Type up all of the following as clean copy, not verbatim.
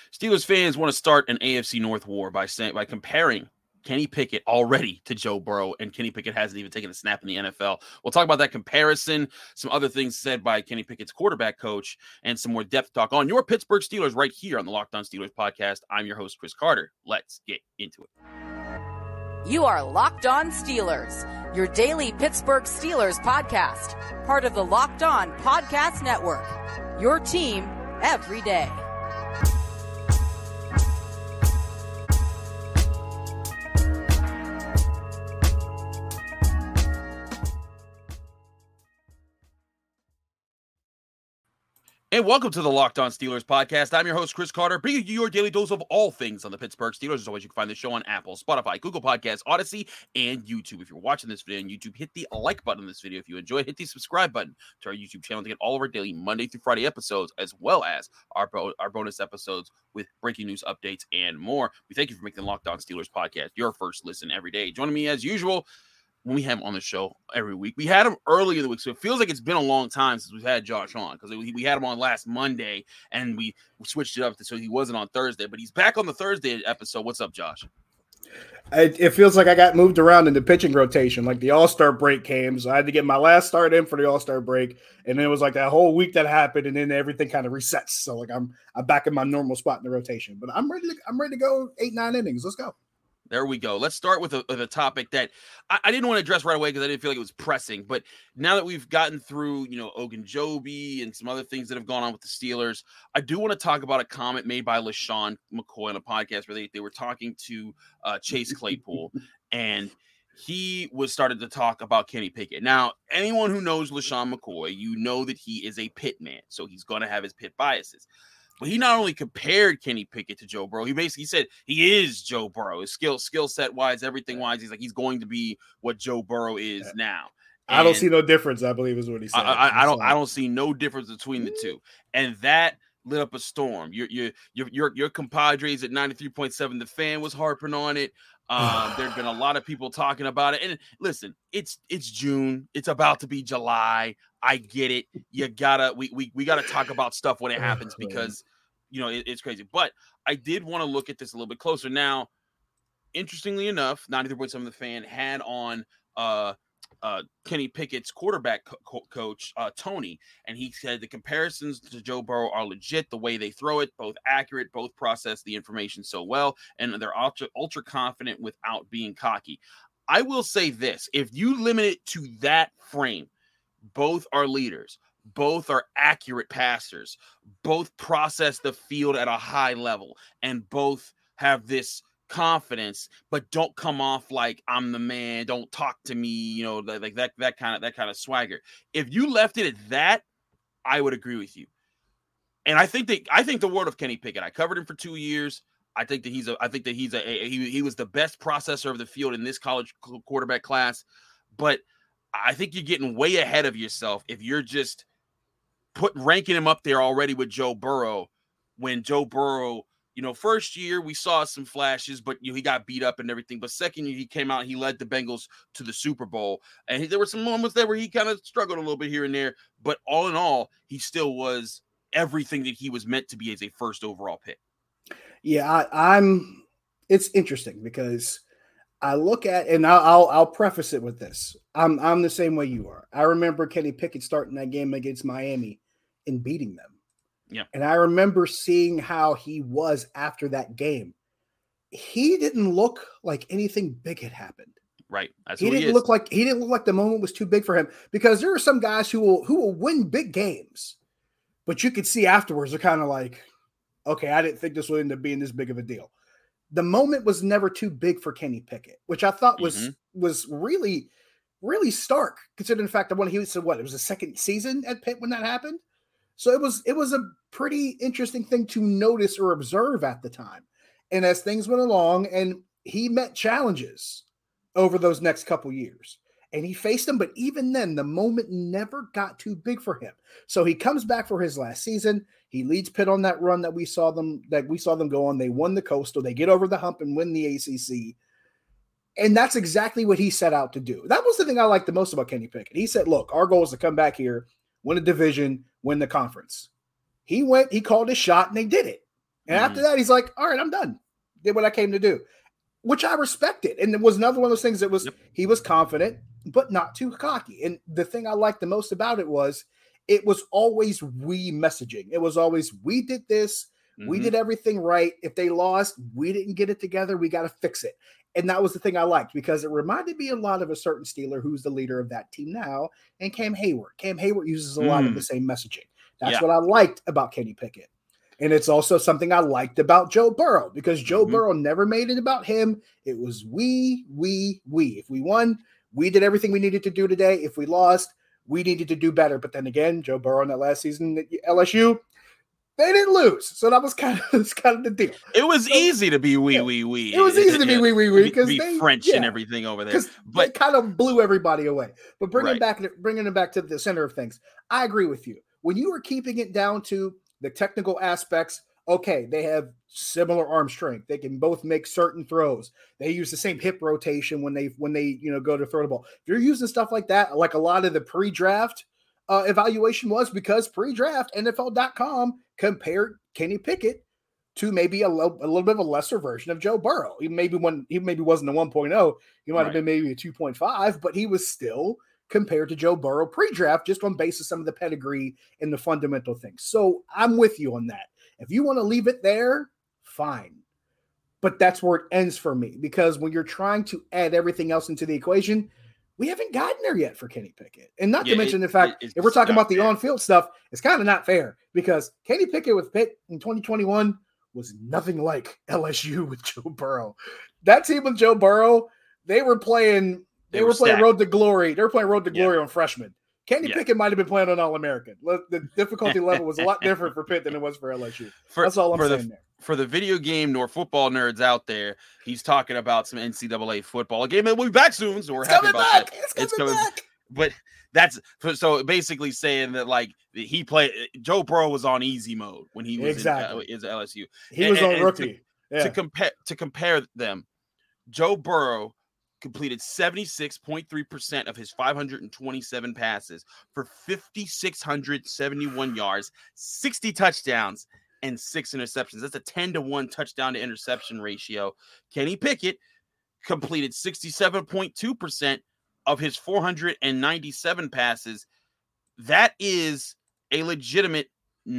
Steelers fans want to start an AFC North war by comparing Kenny Pickett already to Joe Burrow, and Kenny Pickett hasn't even taken a snap in the NFL. We'll talk about that comparison, some other things said by Kenny Pickett's quarterback coach, and some more depth talk on your Pittsburgh Steelers right here on the Locked On Steelers podcast. I'm your host, Chris Carter. Let's get into it. You are Locked On Steelers, your daily Pittsburgh Steelers podcast, part of the Locked On Podcast Network, your team every day. And welcome to the Locked On Steelers podcast. I'm your host, Chris Carter, bringing you your daily dose of all things on the Pittsburgh Steelers. As always, you can find the show on Apple, Spotify, Google Podcasts, Odyssey, and YouTube. If you're watching this video on YouTube, hit the like button on this video. If you enjoyed, hit the subscribe button to our YouTube channel to get all of our daily Monday through Friday episodes, as well as our bonus episodes with breaking news updates and more. We thank you for making the Locked On Steelers podcast your first listen every day. Joining me as usual, when we have him on the show every week. We had him early in the week, so it feels like it's been a long time since we've had Josh on, because we had him on last Monday, and we switched it up so he wasn't on Thursday, but he's back on the Thursday episode. What's up, Josh? It feels like I got moved around in the pitching rotation. Like the All-Star break came, so I had to get my last start in for the All-Star break, and then it was like that whole week that happened, and then everything kind of resets. So like I'm back in my normal spot in the rotation, but I'm ready to go 8-9 innings. Let's go. There we go. Let's start with a topic that I didn't want to address right away because I didn't feel like it was pressing. But now that we've gotten through, Ogunjobi and some other things that have gone on with the Steelers, I do want to talk about a comment made by LeSean McCoy on a podcast where they were talking to Chase Claypool, and he was started to talk about Kenny Pickett. Now, anyone who knows LeSean McCoy, you know that he is a Pitt man, so he's going to have his Pitt biases. But he not only compared Kenny Pickett to Joe Burrow, he basically said he is Joe Burrow. His skill set wise, everything wise, he's going to be what Joe Burrow is now. And I don't see no difference, I believe is what he said. I don't see no difference between the two. And that lit up a storm. Your compadres at 93.7 The Fan was harping on it. There'd been a lot of people talking about it. And listen, it's June. It's about to be July. I get it. We gotta talk about stuff when it happens because it's crazy. But I did want to look at this a little bit closer. Now, interestingly enough, 93.7 The Fan had on Kenny Pickett's quarterback coach, Tony, and he said the comparisons to Joe Burrow are legit. The way they throw it, both accurate, both process the information so well, and they're ultra confident without being cocky. I will say this: if you limit it to that frame, both are leaders, both are accurate passers, both process the field at a high level, and both have this confidence, but don't come off like I'm the man, don't talk to me, like that kind of swagger. If you left it at that, I would agree with you. And I think the word of Kenny Pickett, I covered him for 2 years. I think that he was the best processor of the field in this college quarterback class, but I think you're getting way ahead of yourself if you're just ranking him up there already with Joe Burrow, when Joe Burrow, first year we saw some flashes, but he got beat up and everything. But second year he came out, he led the Bengals to the Super Bowl, and there were some moments there where he kind of struggled a little bit here and there. But all in all, he still was everything that he was meant to be as a first overall pick. Yeah, it's interesting because I look at, and I'll preface it with this. I'm the same way you are. I remember Kenny Pickett starting that game against Miami and beating them. Yeah. And I remember seeing how he was after that game. He didn't look like anything big had happened. Right. He didn't look like the moment was too big for him, because there are some guys who will win big games, but you could see afterwards they're kind of like, okay, I didn't think this would end up being this big of a deal. The moment was never too big for Kenny Pickett, which I thought was really, really stark, considering the fact that it was the second season at Pitt when that happened. So it was a pretty interesting thing to notice or observe at the time. And as things went along, and he met challenges over those next couple years, and he faced them, but even then, the moment never got too big for him. So he comes back for his last season. He leads Pitt on that run that we saw them go on. They won the Coastal. They get over the hump and win the ACC. And that's exactly what he set out to do. That was the thing I liked the most about Kenny Pickett. He said, look, our goal is to come back here, win a division, win the conference. He went, he called his shot, and they did it. And after that, he's like, all right, I'm done. Did what I came to do, which I respected. And it was another one of those things that was, he was confident, but not too cocky. And the thing I liked the most about it was always we messaging. It was always, we did this. We did everything right. If they lost, we didn't get it together. We got to fix it. And that was the thing I liked, because it reminded me a lot of a certain Steeler who's the leader of that team now, and Cam Hayward. Cam Hayward uses a lot of the same messaging. That's what I liked about Kenny Pickett. And it's also something I liked about Joe Burrow, because Joe Burrow never made it about him. It was we. If we won, we did everything we needed to do today. If we lost, we needed to do better. But then again, Joe Burrow in that last season at LSU, they didn't lose. So that was kind of the deal. It was easy to be we. It was easy to be we because they French and everything over there. But they kind of blew everybody away. But bringing it back to the center of things, I agree with you. When you were keeping it down to the technical aspects, okay, they have similar arm strength. They can both make certain throws. They use the same hip rotation when they go to throw the ball. If you're using stuff like that, like a lot of the pre-draft evaluation was, because pre-draft NFL.com compared Kenny Pickett to maybe a little bit of a lesser version of Joe Burrow. He maybe wasn't a 1.0. He might have been maybe a 2.5, but he was still compared to Joe Burrow pre-draft, just on basis of some of the pedigree and the fundamental things. So I'm with you on that. If you want to leave it there, fine. But that's where it ends for me, because when you're trying to add everything else into the equation, we haven't gotten there yet for Kenny Pickett. And not to mention the fact, if we're talking about the on-field stuff, it's kind of not fair, because Kenny Pickett with Pitt in 2021 was nothing like LSU with Joe Burrow. That team with Joe Burrow, they were playing Road to Glory. They were playing Road to Glory on freshmen. Kenny Pickett might have been playing on All-American. The difficulty level was a lot different for Pitt than it was for LSU. That's all I'm saying there. For the video game nor football nerds out there, he's talking about some NCAA football. A game that will be back soon, so we're happy about that. It's coming back. But that's so basically saying that, like, Joe Burrow was on easy mode when he was in LSU. He was on rookie. To compare them, Joe Burrow completed 76.3% of his 527 passes for 5,671 yards, 60 touchdowns, and 6 interceptions. That's a 10-to-1 touchdown to interception ratio. Kenny Pickett completed 67.2% of his 497 passes. That is a legitimate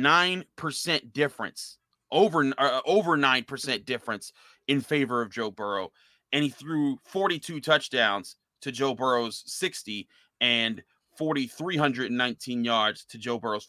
9% difference, over 9% difference in favor of Joe Burrow. And he threw 42 touchdowns to Joe Burrow's 60 and 4,319 yards to Joe Burrow's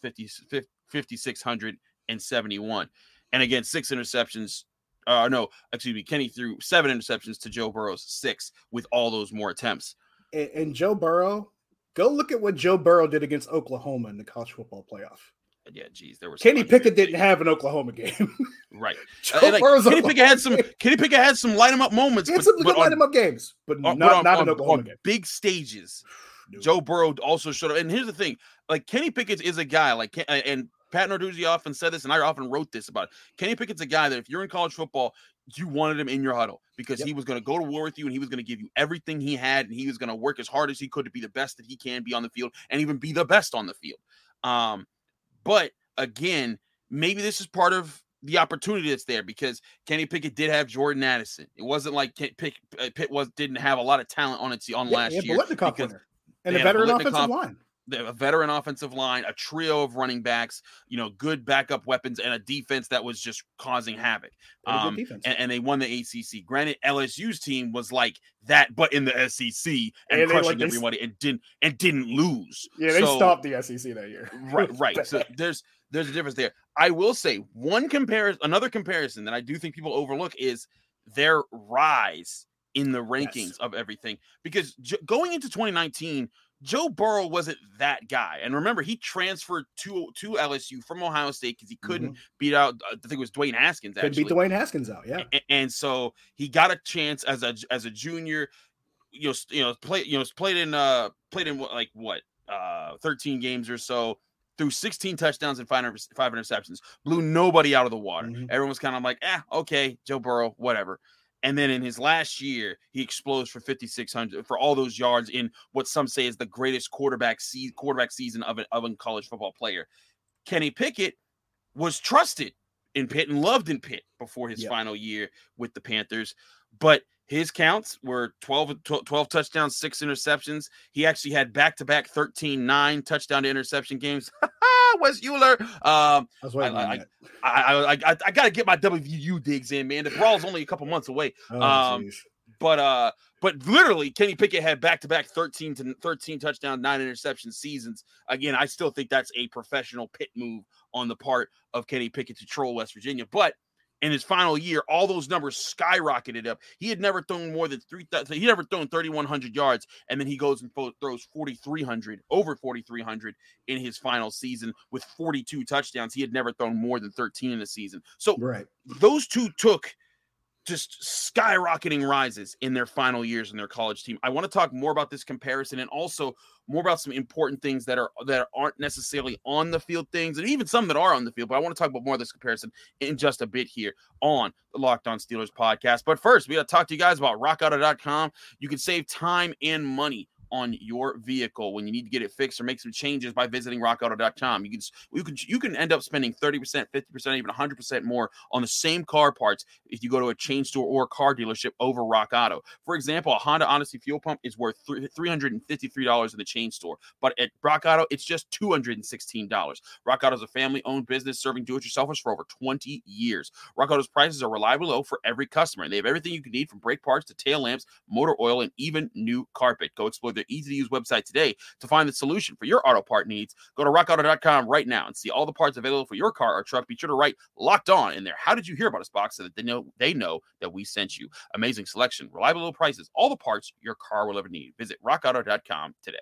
5,671. And again, 6 interceptions. Kenny threw 7 interceptions to Joe Burrow's 6 with all those more attempts. And Joe Burrow, go look at what Joe Burrow did against Oklahoma in the college football playoff. Yeah, geez, there was Kenny Pickett didn't have an Oklahoma game, right? Kenny Pickett had some light him up moments. He had some good light him up games, but not an Oklahoma game. Big stages, Joe Burrow also showed up. And here's the thing: like, Kenny Pickett is a guy and Pat Narduzzi often said this, and I often wrote this about it. Kenny Pickett's a guy that if you're in college football, you wanted him in your huddle, because he was going to go to war with you, and he was going to give you everything he had, and he was going to work as hard as he could to be the best that he can be on the field, and even be the best on the field. But again, maybe this is part of the opportunity that's there, because Kenny Pickett did have Jordan Addison. It wasn't like Pitt didn't have a lot of talent on last year. And a veteran offensive line. A veteran offensive line, a trio of running backs, good backup weapons, and a defense that was just causing havoc. And they won the ACC. Granted, LSU's team was like that, but in the SEC and crushing everybody and didn't lose. Yeah, they stopped the SEC that year. Right. So there's a difference there. I will say another comparison that I do think people overlook is their rise in the rankings of everything, because going into 2019. Joe Burrow wasn't that guy. And remember, he transferred to LSU from Ohio State because he couldn't beat out, I think it was Dwayne Haskins, actually. Couldn't beat Dwayne Haskins out, yeah. And so he got a chance as a junior, played in 13 games or so, threw 16 touchdowns and 5 interceptions, blew nobody out of the water. Everyone was kind of like, okay, Joe Burrow, whatever. And then in his last year, he explodes for 5,600 for all those yards in what some say is the greatest quarterback season of a college football player. Kenny Pickett was trusted in Pitt and loved in Pitt before his final year with the Panthers. But his counts were 12 touchdowns, 6 interceptions. He actually had back-to-back 13-9 touchdown to interception games. Wes Euler. I got to get my WVU digs in, man. The brawl's only a couple months away. But literally, Kenny Pickett had back-to-back 13 touchdown, 9 interception seasons. Again, I still think that's a professional Pitt move on the part of Kenny Pickett to troll West Virginia. But in his final year, all those numbers skyrocketed up. He had never thrown more than 3,100 yards, and then he goes and throws over 4,300 in his final season with 42 touchdowns. He had never thrown more than 13 in a season. So those two took just skyrocketing rises in their final years in their college team. I want to talk more about this comparison and also more about some important things that aren't necessarily on the field things, and even some that are on the field. But I want to talk about more of this comparison in just a bit here on the Locked On Steelers podcast. But first, we got to talk to you guys about RockAuto.com. You can save time and money on your vehicle when you need to get it fixed or make some changes by visiting rockauto.com. You can end up spending 30%, 50%, even 100% more on the same car parts if you go to a chain store or car dealership over Rock Auto. For example, a Honda Odyssey fuel pump is worth $353 in the chain store, but at Rock Auto, it's just $216. Rock Auto is a family-owned business serving do-it-yourselfers for over 20 years. Rock Auto's prices are reliably low for every customer, and they have everything you can need from brake parts to tail lamps, motor oil, and even new carpet. Go explore their easy-to-use website today to find the solution for your auto part needs. Go to rockauto.com right now and see all the parts available for your car or truck. Be sure to write Locked On in there. How did you hear about us box so that they know that we sent you. Amazing selection, reliable low prices, all the parts your car will ever need. Visit rockauto.com today.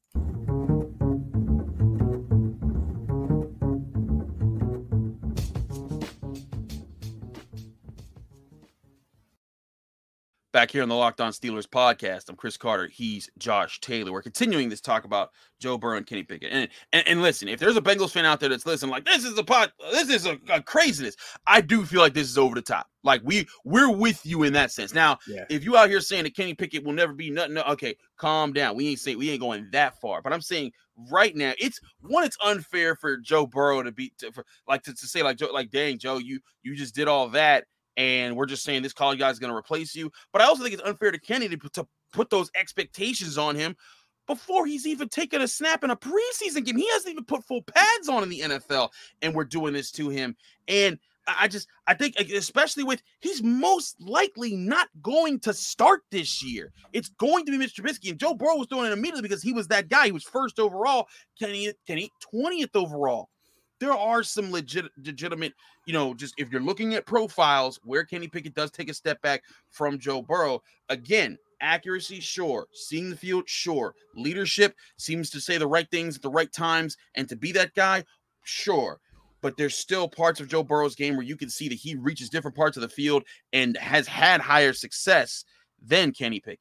Back here on the Locked On Steelers podcast, I'm Chris Carter. He's Josh Taylor. We're continuing this talk about Joe Burrow and Kenny Pickett. And listen, if there's a Bengals fan out there that's listening, like this is a craziness. I do feel like this is over the top. Like we're with you in that sense. Now, if you out here saying that Kenny Pickett will never be nothing, okay, calm down. We ain't going that far. But I'm saying right now, it's unfair for Joe Burrow to say like dang Joe, you just did all that. And we're just saying this college guy is going to replace you. But I also think it's unfair to Kenny to put those expectations on him before he's even taken a snap in a preseason game. He hasn't even put full pads on in the NFL, and we're doing this to him. And I think, especially with, he's most likely not going to start this year. It's going to be Mr. Trubisky. And Joe Burrow was doing it immediately because he was that guy. He was first overall. Kenny 20th overall. There are some legitimate, just if you're looking at profiles where Kenny Pickett does take a step back from Joe Burrow. Again, accuracy, sure. Seeing the field, sure. Leadership, seems to say the right things at the right times and to be that guy, sure. But there's still parts of Joe Burrow's game where you can see that he reaches different parts of the field and has had higher success than Kenny Pickett.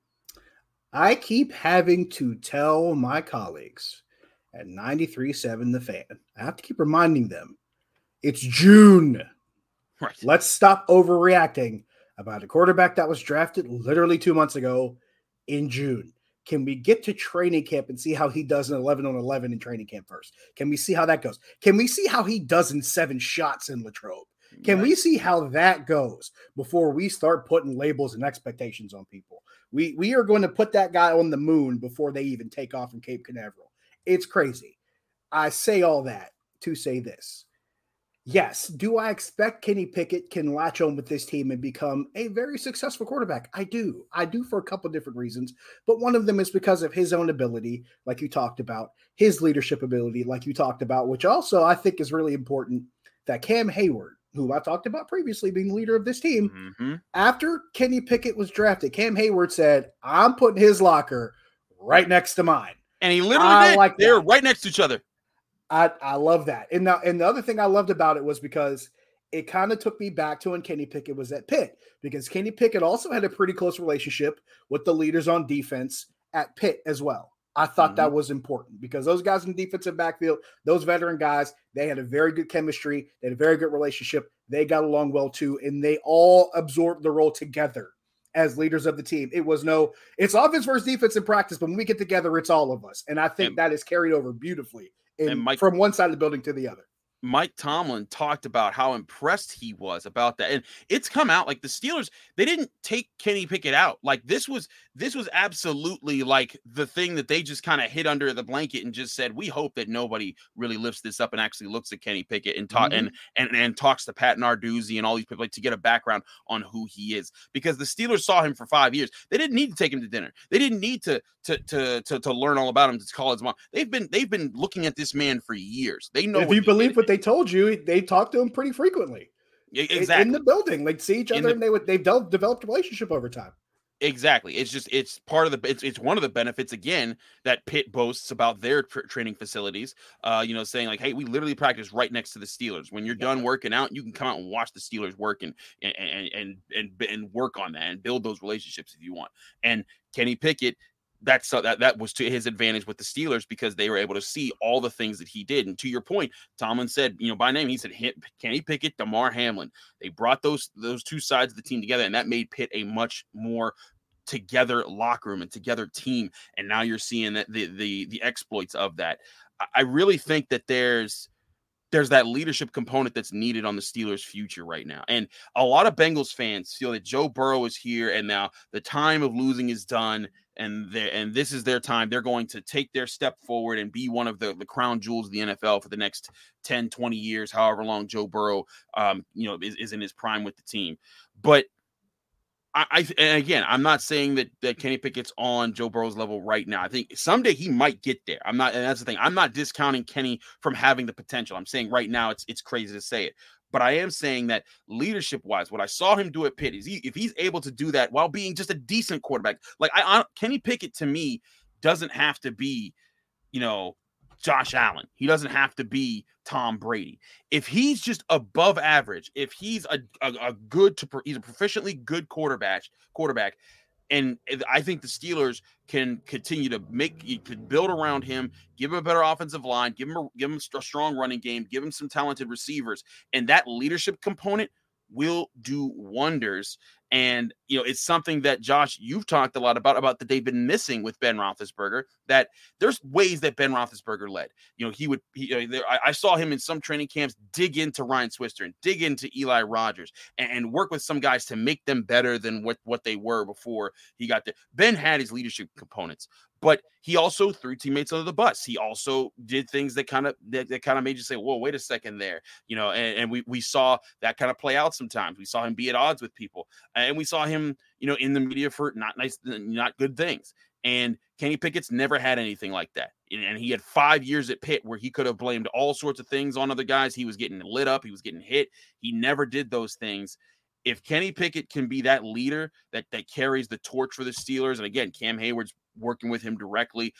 I keep having to tell my colleagues at 93.7 The Fan, I have to keep reminding them, it's June. Right. Let's stop overreacting about a quarterback that was drafted literally 2 months ago in June. Can we get to training camp and see how he does in 11-on-11 in training camp first? Can we see how that goes? Can we see how he does in 7 shots in Latrobe? Can we see how that goes before we start putting labels and expectations on people? We are going to put that guy on the moon before they even take off from Cape Canaveral. It's crazy. I say all that to say this. Yes, do I expect Kenny Pickett can latch on with this team and become a very successful quarterback? I do. I do for a couple of different reasons, but one of them is because of his own ability, like you talked about, his leadership ability, like you talked about, which also I think is really important, that Cam Hayward, who I talked about previously being the leader of this team, after Kenny Pickett was drafted, Cam Hayward said, I'm putting his locker right next to mine. And he literally did. Like they're right next to each other. I love that. And the other thing I loved about it was because it kind of took me back to when Kenny Pickett was at Pitt, because Kenny Pickett also had a pretty close relationship with the leaders on defense at Pitt as well. I thought that was important because those guys in the defensive backfield, those veteran guys, they had a very good chemistry. They had a very good relationship. They got along well too, and they all absorbed the role together as leaders of the team. It's offense versus defense in practice, but when we get together, it's all of us. And I think that is carried over beautifully from one side of the building to the other. Mike Tomlin talked about how impressed he was about that. And it's come out like the Steelers, they didn't take Kenny Pickett out. Like this was absolutely like the thing that they just kind of hid under the blanket and just said, we hope that nobody really lifts this up and actually looks at Kenny Pickett and talk and talks to Pat Narduzzi and all these people, like, to get a background on who he is, because the Steelers saw him for 5 years. They didn't need to take him to dinner. They didn't need to learn all about him, to call his mom. They've been looking at this man for years. They know. If you believe what they told you, they talk to him pretty frequently. Exactly. In the building, like see each other, and they've developed a relationship over time. Exactly. It's part of it's one of the benefits, again, that Pitt boasts about their training facilities. Saying like, hey, we literally practice right next to the Steelers. When you're done working out, you can come out and watch the Steelers work and work on that and build those relationships if you want. And Kenny Pickett, that was to his advantage with the Steelers, because they were able to see all the things that he did. And to your point, Tomlin said, by name, he said Kenny Pickett, Damar Hamlin. They brought those two sides of the team together, and that made Pitt a much more together locker room and together team. And now you're seeing that the exploits of that. I really think that there's that leadership component that's needed on the Steelers' future right now. And a lot of Bengals fans feel that Joe Burrow is here and now the time of losing is done, and this is their time. They're going to take their step forward and be one of the crown jewels of the NFL for the next 10, 20 years, however long Joe Burrow is in his prime with the team. But and again, I'm not saying that Kenny Pickett's on Joe Burrow's level right now. I think someday he might get there. And that's the thing. I'm not discounting Kenny from having the potential. I'm saying right now it's crazy to say it. But I am saying that leadership-wise, what I saw him do at Pitt is if he's able to do that while being just a decent quarterback, like Kenny Pickett to me doesn't have to be, Josh Allen. He doesn't have to be Tom Brady. If he's just above average, if he's he's a proficiently good quarterback, and I think the Steelers can continue to build around him, give him a better offensive line, give him a strong running game, give him some talented receivers, and that leadership component will do wonders. And, it's something that, Josh, you've talked a lot about that they've been missing with Ben Roethlisberger, that there's ways that Ben Roethlisberger led. I saw him in some training camps dig into Ryan Swister and dig into Eli Rogers and work with some guys to make them better than what they were before he got there. Ben had his leadership components, but he also threw teammates under the bus. He also did things that kind of made you say, whoa, wait a second there. And we saw that kind of play out sometimes. We saw him be at odds with people. And we saw him, in the media for not good things. And Kenny Pickett's never had anything like that. And he had 5 years at Pitt where he could have blamed all sorts of things on other guys. He was getting lit up. He was getting hit. He never did those things. If Kenny Pickett can be that leader that carries the torch for the Steelers, and again, Cam Hayward's working with him directly,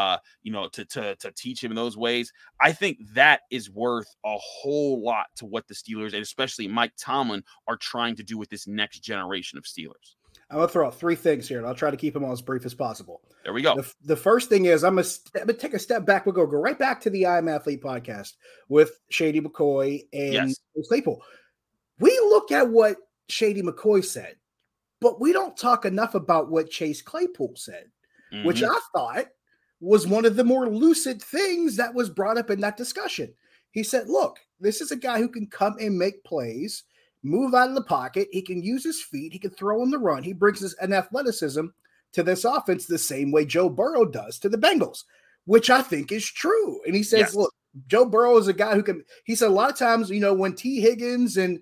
to teach him in those ways, I think that is worth a whole lot to what the Steelers, and especially Mike Tomlin, are trying to do with this next generation of Steelers. I'm going to throw out three things here, and I'll try to keep them all as brief as possible. There we go. The first thing is I'm going to take a step back. We'll go right back to the I Am Athlete podcast with Shady McCoy and Claypool. We look at what Shady McCoy said, but we don't talk enough about what Chase Claypool said, which I thought was one of the more lucid things that was brought up in that discussion. He said, look, this is a guy who can come and make plays, move out of the pocket. He can use his feet. He can throw on the run. He brings an athleticism to this offense the same way Joe Burrow does to the Bengals, which I think is true. And he says, look, Joe Burrow is a guy who can, he said a lot of times, when T. Higgins and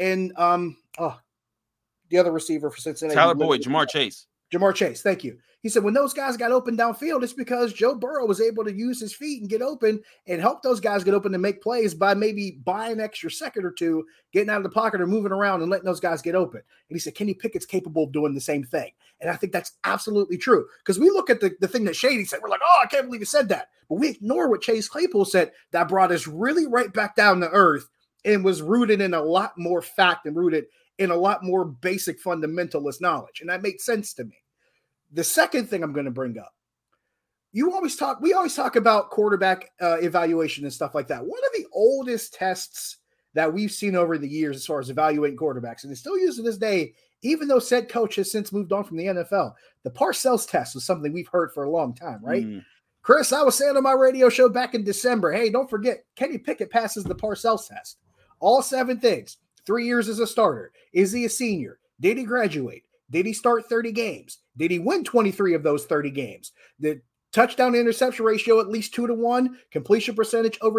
the other receiver for Cincinnati, Tyler Boyd, Jamar Chase. Thank you. He said when those guys got open downfield, it's because Joe Burrow was able to use his feet and get open and help those guys get open to make plays by maybe buying an extra second or two, getting out of the pocket or moving around and letting those guys get open. And he said Kenny Pickett's capable of doing the same thing. And I think that's absolutely true. Because we look at the thing that Shady said, we're like, oh, I can't believe he said that. But we ignore what Chase Claypool said that brought us really right back down to earth and was rooted in a lot more fact and rooted in a lot more basic fundamentalist knowledge. And that made sense to me. The second thing I'm going to bring up, we always talk about quarterback evaluation and stuff like that. One of the oldest tests that we've seen over the years as far as evaluating quarterbacks, and it's still used to this day, even though said coach has since moved on from the NFL, the Parcells test was something we've heard for a long time, right? Chris, I was saying on my radio show back in December, hey, don't forget, Kenny Pickett passes the Parcells test. All 7 things. 3 years as a starter. Is he a senior? Did he graduate? Did he start 30 games? Did he win 23 of those 30 games? The touchdown to interception ratio at least 2-1, completion percentage over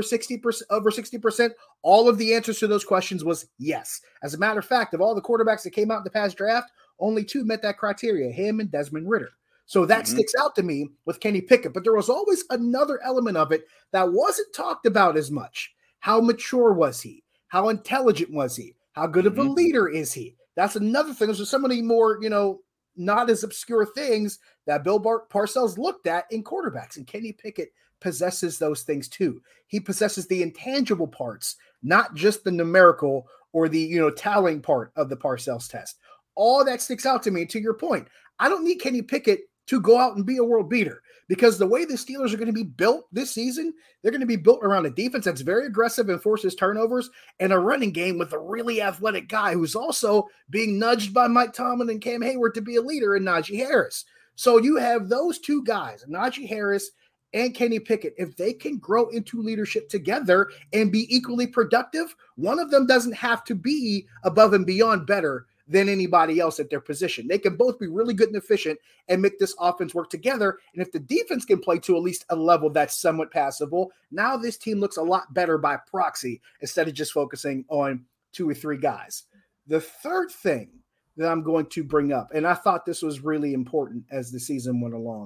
60%. All of the answers to those questions was yes. As a matter of fact, of all the quarterbacks that came out in the past draft, only 2 met that criteria, him and Desmond Ridder. So that sticks out to me with Kenny Pickett. But there was always another element of it that wasn't talked about as much. How mature was he? How intelligent was he? How good of a leader is he? That's another thing. Those are some of the more, not as obscure things that Bill Parcells looked at in quarterbacks. And Kenny Pickett possesses those things too. He possesses the intangible parts, not just the numerical or the, tallying part of the Parcells test. All that sticks out to me. To your point, I don't need Kenny Pickett to go out and be a world beater, because the way the Steelers are going to be built this season, they're going to be built around a defense that's very aggressive and forces turnovers, and a running game with a really athletic guy who's also being nudged by Mike Tomlin and Cam Hayward to be a leader in Najee Harris. So you have those 2 guys, Najee Harris and Kenny Pickett. If they can grow into leadership together and be equally productive, one of them doesn't have to be above and beyond better than anybody else at their position. They can both be really good and efficient and make this offense work together. And if the defense can play to at least a level that's somewhat passable, now this team looks a lot better by proxy instead of just focusing on 2 or 3 guys. The third thing that I'm going to bring up, and I thought this was really important as the season went along,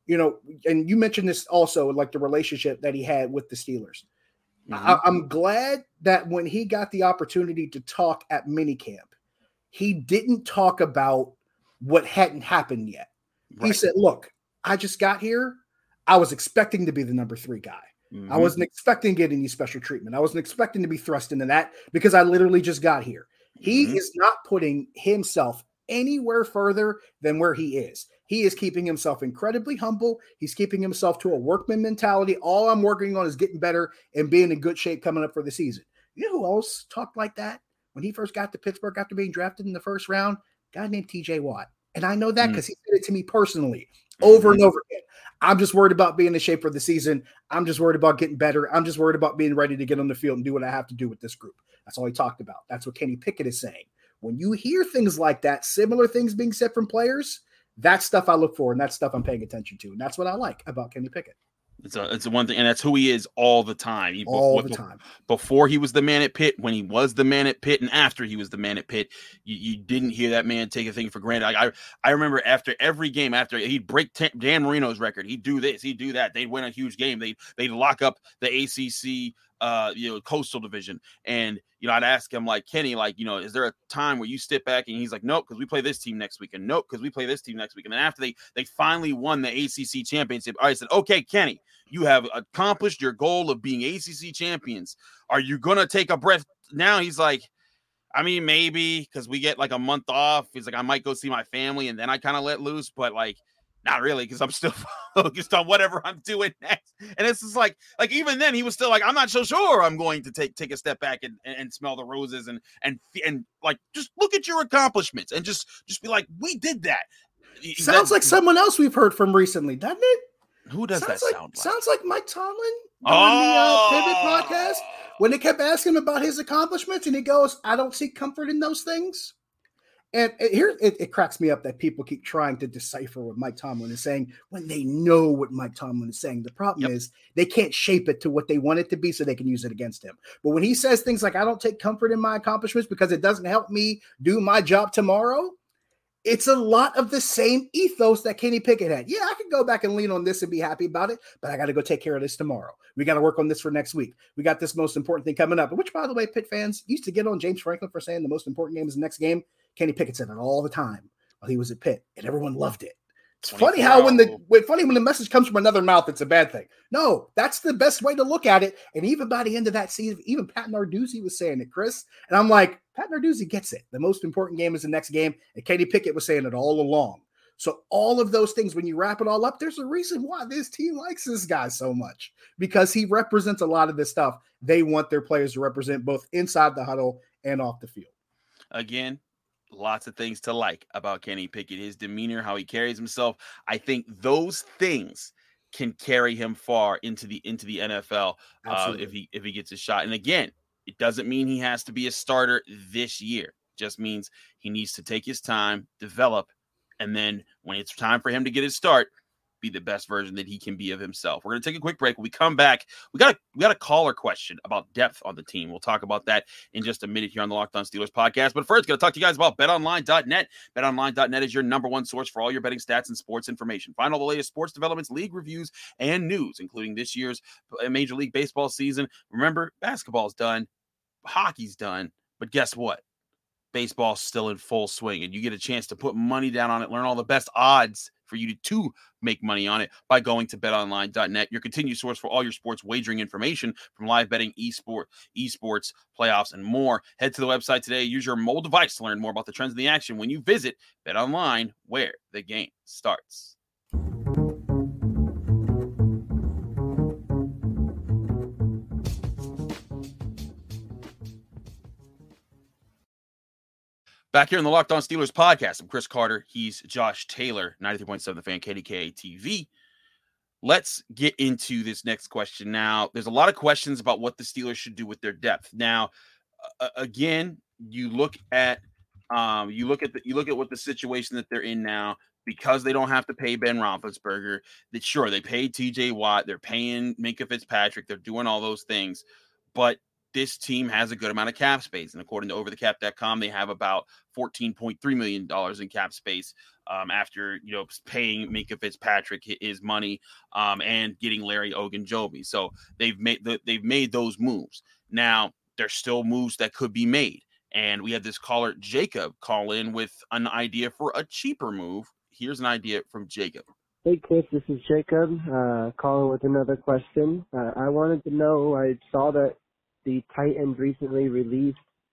and you mentioned this also, like the relationship that he had with the Steelers. I'm glad that when he got the opportunity to talk at minicamp, he didn't talk about what hadn't happened yet. Right. He said, look, I just got here. I was expecting to be the number 3 guy. I wasn't expecting to get any special treatment. I wasn't expecting to be thrust into that because I literally just got here. He is not putting himself anywhere further than where he is. He is keeping himself incredibly humble. He's keeping himself to a workman mentality. All I'm working on is getting better and being in good shape coming up for the season. You know who else talked like that? When he first got to Pittsburgh after being drafted in the first round, a guy named TJ Watt. And I know that because he said it to me personally over and over again. I'm just worried about being in shape for the season. I'm just worried about getting better. I'm just worried about being ready to get on the field and do what I have to do with this group. That's all he talked about. That's what Kenny Pickett is saying. When you hear things like that, similar things being said from players, that's stuff I look for, and that's stuff I'm paying attention to. And that's what I like about Kenny Pickett. It's one thing, and that's who he is all the time. All the time. Before he was the man at Pitt, when he was the man at Pitt, and after he was the man at Pitt, you didn't hear that man take a thing for granted. I remember after every game, after he'd break Dan Marino's record, he'd do this, he'd do that. They'd win a huge game. They'd lock up the ACC, Coastal Division, and I'd ask him, like, Kenny, like, is there a time where you sit back? And he's like, nope, because we play this team next week, and nope, because we play this team next week. And then after they finally won the ACC championship, I said, okay, Kenny, you have accomplished your goal of being ACC champions. Are you gonna take a breath now? He's like, I mean, maybe, because we get like a month off. He's like, I might go see my family, and then I kind of let loose, but like, not really, because I'm still focused on whatever I'm doing next. And it's just like even then he was still like, I'm not so sure I'm going to take a step back and smell the roses and like, just look at your accomplishments and just be like, we did that. Sounds like someone else we've heard from recently, doesn't it? Who does that sound like? Sounds like Mike Tomlin on the Pivot podcast, when they kept asking him about his accomplishments, and he goes, I don't see comfort in those things. And here it cracks me up that people keep trying to decipher what Mike Tomlin is saying when they know what Mike Tomlin is saying. The problem is they can't shape it to what they want it to be so they can use it against him. But when he says things like, I don't take comfort in my accomplishments because it doesn't help me do my job tomorrow, it's a lot of the same ethos that Kenny Pickett had. Yeah, I can go back and lean on this and be happy about it, but I got to go take care of this tomorrow. We got to work on this for next week. We got this most important thing coming up, which, by the way, Pitt fans used to get on James Franklin for saying the most important game is the next game. Kenny Pickett said it all the time while he was at Pitt, and everyone loved it. It's funny how when the message comes from another mouth, it's a bad thing. No, that's the best way to look at it. And even by the end of that season, even Pat Narduzzi was saying it, Chris. And I'm like, Pat Narduzzi gets it. The most important game is the next game. And Kenny Pickett was saying it all along. So all of those things, when you wrap it all up, there's a reason why this team likes this guy so much, because he represents a lot of this stuff they want their players to represent, both inside the huddle and off the field. Again, lots of things to like about Kenny Pickett, his demeanor, how he carries himself. I think those things can carry him far into the NFL if he gets a shot. And again, it doesn't mean he has to be a starter this year. It just means he needs to take his time, develop, and then when it's time for him to get his start, be the best version that he can be of himself. We're going to take a quick break. When we come back, we got a caller question about depth on the team. We'll talk about that in just a minute here on the Locked On Steelers podcast. But first, going to talk to you guys about BetOnline.net. BetOnline.net is your number one source for all your betting stats and sports information. Find all the latest sports developments, league reviews, and news, including this year's Major League Baseball season. Remember, basketball's done, hockey's done, but guess what? Baseball's still in full swing, and you get a chance to put money down on it, learn all the best odds for you to make money on it by going to betonline.net, your continued source for all your sports wagering information from live betting, esports, playoffs, and more. Head to the website today. Use your mobile device to learn more about the trends in the action when you visit BetOnline, where the game starts. Back here in the Locked On Steelers podcast, I'm Chris Carter. He's Josh Taylor, 93.7 The Fan, KDKA TV. Let's get into this next question. Now, there's a lot of questions about what the Steelers should do with their depth. Now, again, you look at what the situation that they're in now, because they don't have to pay Ben Roethlisberger. That sure, they paid T.J. Watt, they're paying Minkah Fitzpatrick, they're doing all those things, but this team has a good amount of cap space. And according to overthecap.com, they have about $14.3 million in cap space after, paying Minkah Fitzpatrick his money and getting Larry Ogunjobi. So they've made those moves. Now, there's still moves that could be made. And we had this caller, Jacob, call in with an idea for a cheaper move. Here's an idea from Jacob. Hey, Chris, this is Jacob calling with another question. I wanted to know, I saw that the Titans recently waived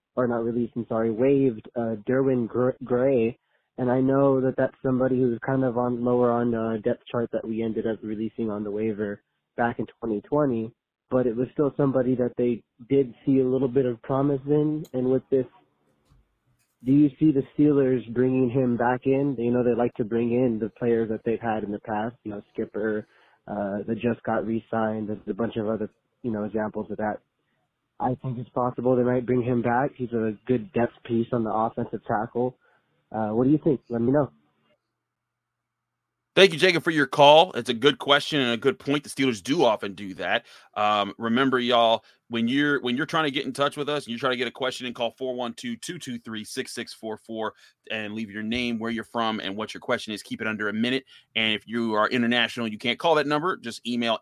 Derwin Gray, and I know that that's somebody who's kind of lower on the depth chart that we ended up releasing on the waiver back in 2020, but it was still somebody that they did see a little bit of promise in. And with this, do you see the Steelers bringing him back in? They like to bring in the players that they've had in the past, Skipper, that just got re-signed. There's a bunch of other, examples of that. I think it's possible they might bring him back. He's a good depth piece on the offensive tackle. What do you think? Let me know. Thank you, Jacob, for your call. It's a good question and a good point. The Steelers do often do that. Remember, y'all, when you're trying to get in touch with us and you're trying to get a question in, call 412-223-6644 and leave your name, where you're from, and what your question is. Keep it under a minute. And if you are international, you can't call that number. Just email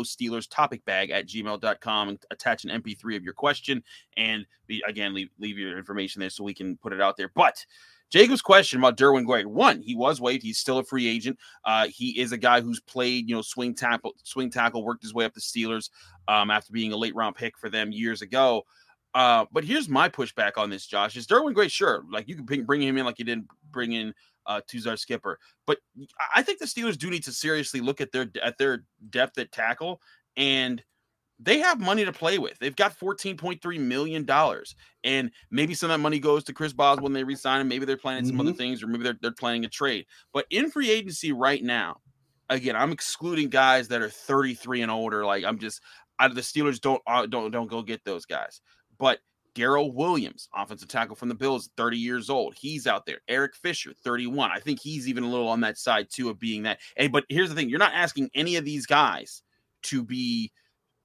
LOSteelersTopicBag@gmail.com and attach an MP3 of your question. And leave your information there so we can put it out there. But Jacob's question about Derwin Gray. One, he was waived. He's still a free agent. He is a guy who's played, swing tackle, worked his way up the Steelers after being a late round pick for them years ago. But here's my pushback on this, Josh. Is Derwin Gray, sure, like you can bring him in like you didn't bring in Tuzar Skipper. But I think the Steelers do need to seriously look at their depth at tackle, and they have money to play with. They've got $14.3 million. And maybe some of that money goes to Chris Boswell when they re-sign him. Maybe they're planning some other things, or maybe they're planning a trade. But in free agency right now, again, I'm excluding guys that are 33 and older. Like the Steelers don't go get those guys. But Darrell Williams, offensive tackle from the Bills, 30 years old. He's out there. Eric Fisher, 31. I think he's even a little on that side too of being that. But here's the thing. You're not asking any of these guys to be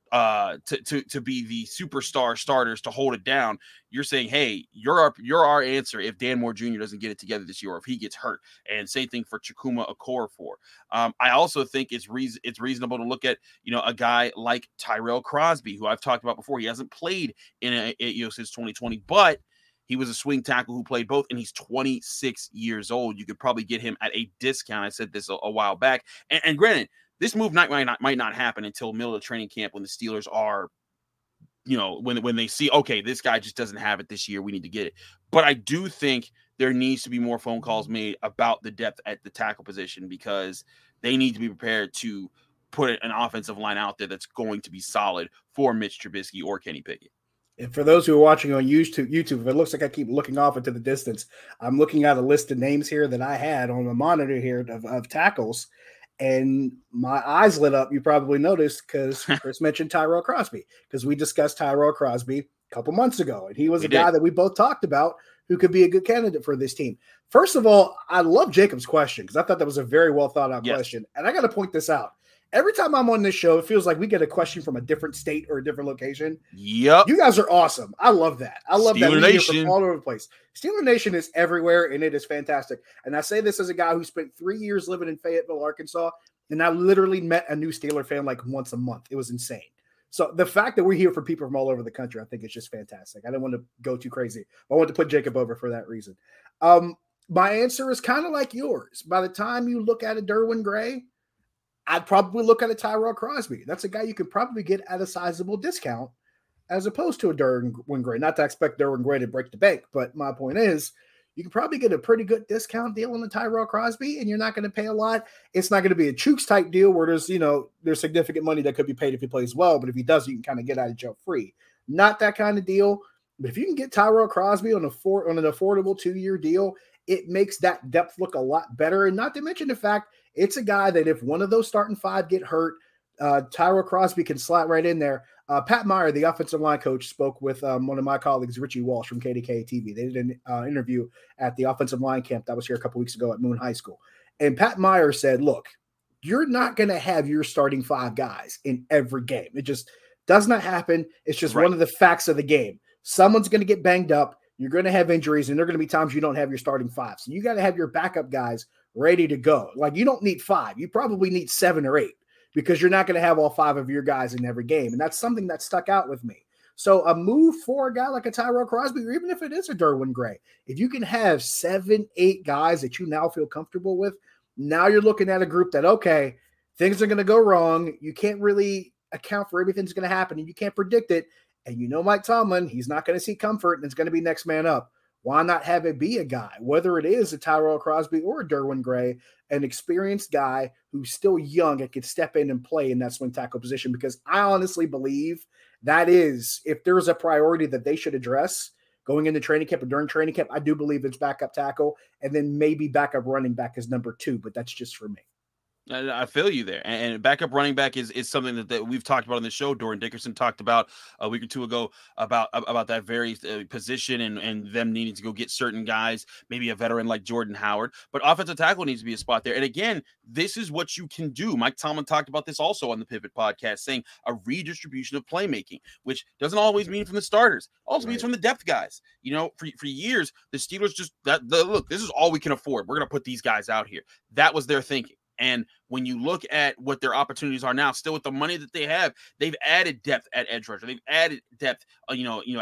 to be the superstar starters to hold it down. You're saying, hey, you're our answer if Dan Moore Jr. doesn't get it together this year, or if he gets hurt. And same thing for Chukwuma Okorafor. I also think it's reasonable to look at a guy like Tyrell Crosby, who I've talked about before. He hasn't played in since 2020, but he was a swing tackle who played both, and he's 26 years old. You could probably get him at a discount. I said this a while back, and granted, this move might not happen until middle of training camp, when the Steelers are, when they see, okay, this guy just doesn't have it this year, we need to get it. But I do think there needs to be more phone calls made about the depth at the tackle position, because they need to be prepared to put an offensive line out there that's going to be solid for Mitch Trubisky or Kenny Pickett. And for those who are watching on YouTube, if it looks like I keep looking off into the distance, I'm looking at a list of names here that I had on the monitor here of tackles. And my eyes lit up. You probably noticed because Chris mentioned Tyrell Crosby, because we discussed Tyrell Crosby a couple months ago. And he was guy that we both talked about who could be a good candidate for this team. First of all, I love Jacob's question because I thought that was a very well thought out question. And I got to point this out. Every time I'm on this show, it feels like we get a question from a different state or a different location. Yep. You guys are awesome. I love that. I love Steeler that. Nation from all over the place. Steeler Nation is everywhere, and it is fantastic. And I say this as a guy who spent 3 years living in Fayetteville, Arkansas, and I literally met a new Steeler fan like once a month. It was insane. So the fact that we're here for people from all over the country, I think it's just fantastic. I didn't want to go too crazy. I wanted to put Jacob over for that reason. My answer is kind of like yours. By the time you look at a Derwin Gray, I'd probably look at a Tyrell Crosby. That's a guy you could probably get at a sizable discount as opposed to a Derwin Gray. Not to expect Derwin Gray to break the bank, but my point is you can probably get a pretty good discount deal on the Tyrell Crosby, and you're not going to pay a lot. It's not going to be a Chooks type deal where there's significant money that could be paid if he plays well, but if he does, you can kind of get out of jail free. Not that kind of deal. But if you can get Tyrell Crosby on an affordable 2-year deal, it makes that depth look a lot better. And not to mention the fact it's a guy that if one of those starting five get hurt, Tyrell Crosby can slot right in there. Pat Meyer, the offensive line coach, spoke with one of my colleagues, Richie Walsh from KDK TV. They did an interview at the offensive line camp that was here a couple weeks ago at Moon High School. And Pat Meyer said, look, you're not going to have your starting five guys in every game. It just does not happen. It's just one of the facts of the game. Someone's going to get banged up. You're going to have injuries, and there are going to be times you don't have your starting five. So you got to have your backup guys ready to go. Like, you don't need 5. You probably need 7 or 8 because you're not going to have all 5 of your guys in every game. And that's something that stuck out with me. So a move for a guy like a Tyrell Crosby, or even if it is a Derwin Gray, if you can have 7, 8 guys that you now feel comfortable with, now you're looking at a group that, okay, things are going to go wrong. You can't really account for everything that's going to happen, and you can't predict it. And you know Mike Tomlin, he's not going to see comfort, and it's going to be next man up. Why not have it be a guy, whether it is a Tyrell Crosby or a Derwin Gray, an experienced guy who's still young and can step in and play in that swing tackle position? Because I honestly believe that is, if there's a priority that they should address going into training camp or during training camp, I do believe it's backup tackle and then maybe backup running back as number 2, but that's just for me. I feel you there. And backup running back is something that we've talked about on the show. Doran Dickerson talked about a week or two ago about that very position and them needing to go get certain guys, maybe a veteran like Jordan Howard. But offensive tackle needs to be a spot there. And again, this is what you can do. Mike Tomlin talked about this also on the Pivot podcast, saying a redistribution of playmaking, which doesn't always mean from the starters. Also means from the depth guys. You know, for years, the Steelers just look, this is all we can afford. We're going to put these guys out here. That was their thinking. And when you look at what their opportunities are now, still with the money that they have, they've added depth at edge rusher. They've added depth, at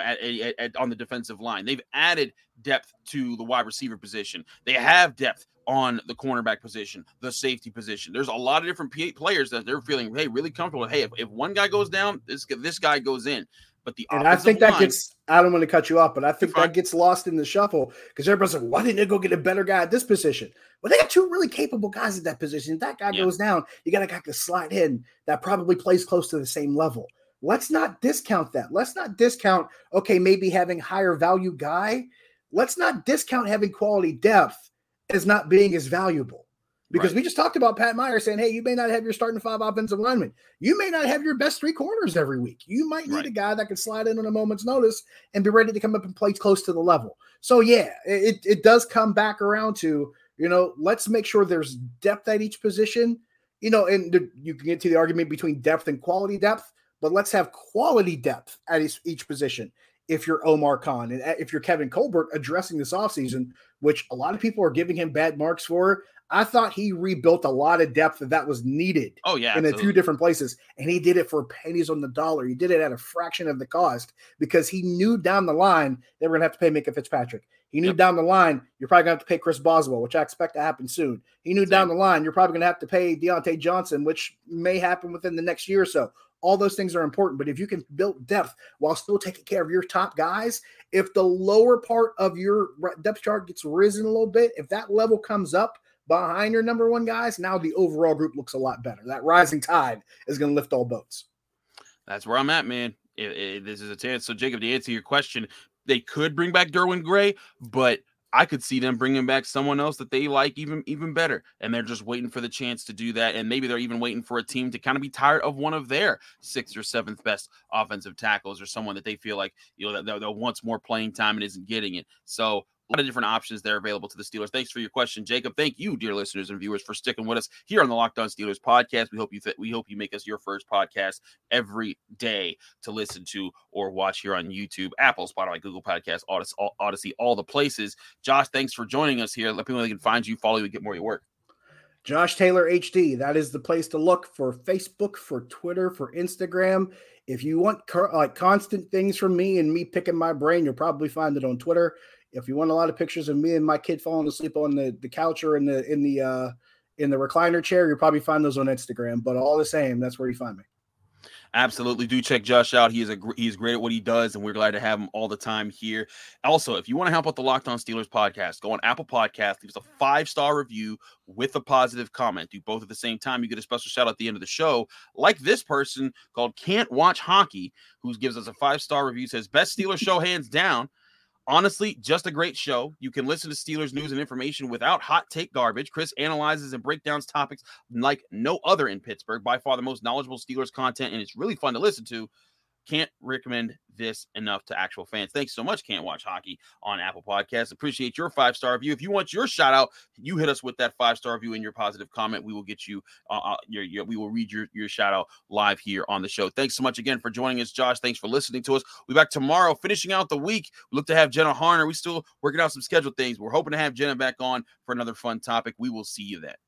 on the defensive line. They've added depth to the wide receiver position. They have depth on the cornerback position, the safety position. There's a lot of different players that they're feeling, hey, really comfortable. Hey, if one guy goes down, this guy goes in. But I think that I don't want to cut you off, but I think that gets lost in the shuffle because everybody's like, why didn't they go get a better guy at this position? Well, they got 2 really capable guys at that position. If that guy goes down, you got a guy to slide in that probably plays close to the same level. Let's not discount that. Let's not discount, okay, maybe having higher value guy. Let's not discount having quality depth as not being as valuable. Because we just talked about Pat Meyer saying, hey, you may not have your starting 5 offensive linemen. You may not have your best 3 corners every week. You might need a guy that can slide in on a moment's notice and be ready to come up and play close to the level. So, yeah, it does come back around to, let's make sure there's depth at each position. And you can get to the argument between depth and quality depth, but let's have quality depth at each position. If you're Omar Khan and if you're Kevin Colbert addressing this offseason, which a lot of people are giving him bad marks for, I thought he rebuilt a lot of depth that was needed in a few different places. And he did it for pennies on the dollar. He did it at a fraction of the cost because he knew down the line they were going to have to pay Minkah Fitzpatrick. He knew down the line you're probably going to have to pay Chris Boswell, which I expect to happen soon. He knew down the line you're probably going to have to pay Deontay Johnson, which may happen within the next year or so. All those things are important, but if you can build depth while still taking care of your top guys, if the lower part of your depth chart gets risen a little bit, if that level comes up behind your number 1 guys, now the overall group looks a lot better. That rising tide is going to lift all boats. That's where I'm at, man. This is a chance. So, Jacob, to answer your question, they could bring back Derwin Gray, but I could see them bringing back someone else that they like even better, and they're just waiting for the chance to do that. And maybe they're even waiting for a team to kind of be tired of one of their 6th or 7th best offensive tackles, or someone that they feel like, that wants more playing time and isn't getting it. So a lot of different options there available to the Steelers. Thanks for your question, Jacob. Thank you, dear listeners and viewers, for sticking with us here on the Locked On Steelers podcast. We hope you make us your first podcast every day to listen to or watch here on YouTube, Apple, Spotify, Google Podcasts, Odyssey, all the places. Josh, thanks for joining us here. Let people know they can find you, follow you, and get more of your work. Josh Taylor HD. That is the place to look for Facebook, for Twitter, for Instagram. If you want constant things from me and me picking my brain, you'll probably find it on Twitter. If you want a lot of pictures of me and my kid falling asleep on the couch or in the recliner chair, you'll probably find those on Instagram. But all the same, that's where you find me. Absolutely. Do check Josh out. He's great at what he does, and we're glad to have him all the time here. Also, if you want to help out the Locked On Steelers podcast, go on Apple Podcasts, leave us a 5-star review with a positive comment. Do both at the same time. You get a special shout out at the end of the show, like this person called Can't Watch Hockey, who gives us a 5-star review, says, best Steelers show hands down. Honestly, just a great show. You can listen to Steelers news and information without hot take garbage. Chris analyzes and breakdowns topics like no other in Pittsburgh. By far the most knowledgeable Steelers content, and it's really fun to listen to. Can't recommend this enough to actual fans. Thanks so much, Can't Watch Hockey on Apple Podcasts. Appreciate your 5-star review. If you want your shout out, you hit us with that 5-star review and your positive comment. We will get you we will read your shout out live here on the show. Thanks so much again for joining us, Josh. Thanks for listening to us. We'll be back tomorrow, finishing out the week. We look to have Jenna Harner. We still working out some schedule things. We're hoping to have Jenna back on for another fun topic. We will see you then.